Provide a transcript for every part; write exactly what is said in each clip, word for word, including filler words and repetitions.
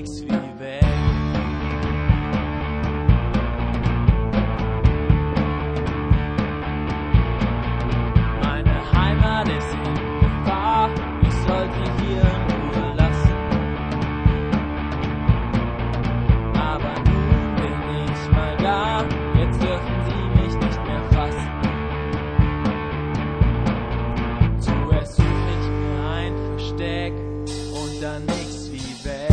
nix wie weg. Meine Heimat ist in Gefahr, ich sollte hier in Ruhe lassen. Aber nun bin ich mal da, jetzt dürfen sie mich nicht mehr fassen. Zuerst such ich mir ein Versteck und dann nix wie weg.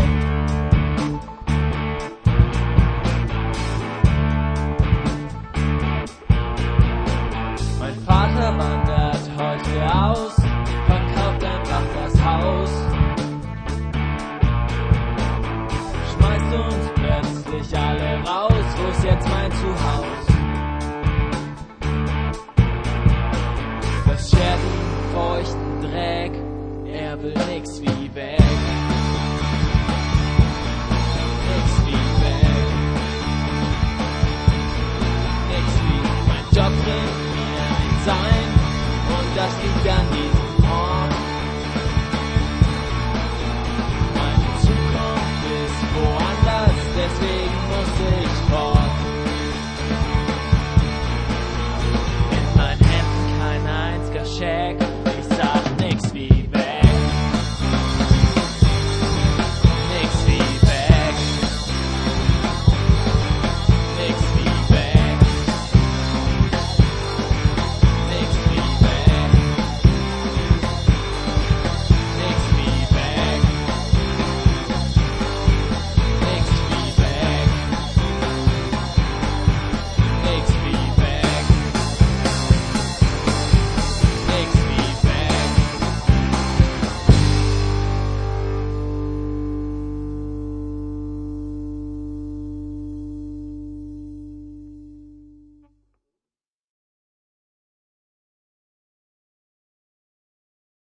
Mein Vater wandert heute aus, verkauft einfach das Haus, schmeißt uns plötzlich alle raus, wo ist jetzt mein Zuhause?